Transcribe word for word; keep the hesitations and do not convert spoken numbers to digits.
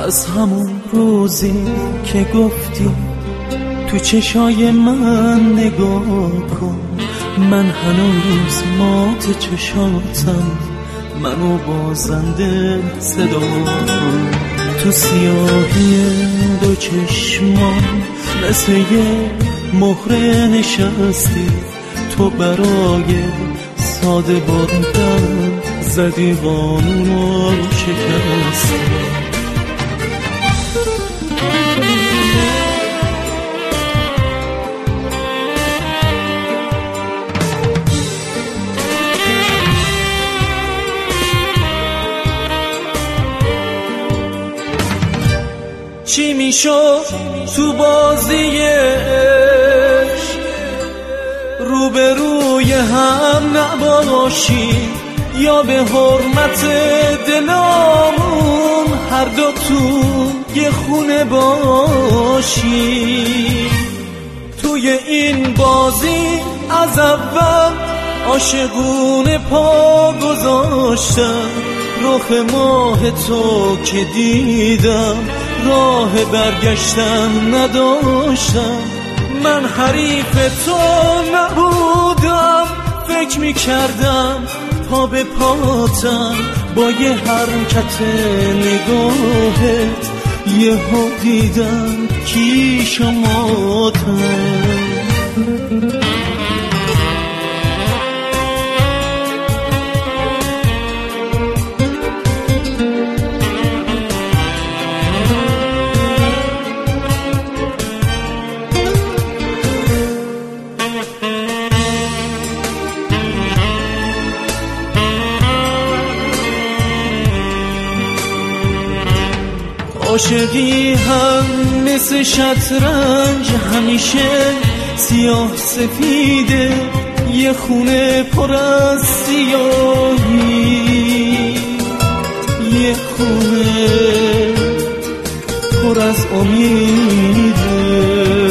از همون روزی که گفتی تو چشای من نگاه کن، من هنوز مات چشاتم، منو بازنده صدا کن. تو سیاهی دو چشمان مثل یه مهره نشستی، تو برای ساده بودن زدی قانونو شکستی. چی میشد تو بازی عشق روبروی هم نباشی، یا به حرمت دلامون هر دو تو یه خونه باشی. توی این بازی از اول عاشقونه پا گذاشتم، رخ ماه تو که دیدم راه برگشتن نداشتم. من حریف تو نبودم، فکر میکردم پا به پاتم، با یه حرکت نگاهت یهو دیدم کیش و ماتم. عاشقی هم مثل شطرنج همیشه سیاه سفیده، یه خونه پر از سیاهی، یه خونه پر از امیده.